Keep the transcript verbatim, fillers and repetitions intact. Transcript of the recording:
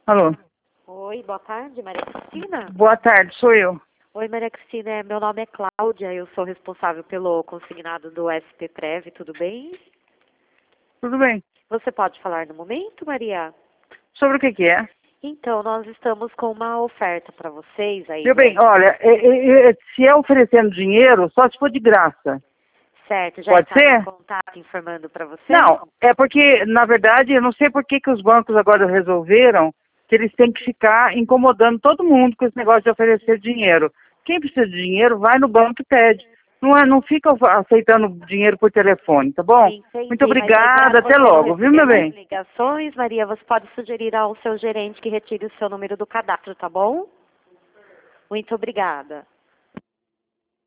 Alô? Oi, boa tarde, Maria Cristina. Boa tarde, sou eu. Oi, Maria Cristina, é, meu nome é Cláudia, eu sou responsável pelo consignado do S P Prev, tudo bem? Tudo bem? Você pode falar no momento, Maria? Sobre o que que é? Então, nós estamos com uma oferta para vocês aí Meu do bem, S P. olha, é, é, é, se é oferecendo dinheiro, só se for de graça. Certo, já Pode entraram em ser? contato informando para você? Não, é porque, na verdade, eu não sei por que que os bancos agora resolveram que eles têm que ficar incomodando todo mundo com esse negócio de oferecer dinheiro. Quem precisa de dinheiro, vai no banco e pede. Não, é, não fica aceitando dinheiro por telefone, tá bom? Muito Entendi, mas aí obrigada, para até você não logo, viu, receber meu mais bem? ligações, Maria, você pode sugerir ao seu gerente que retire o seu número do cadastro, tá bom? Muito obrigada.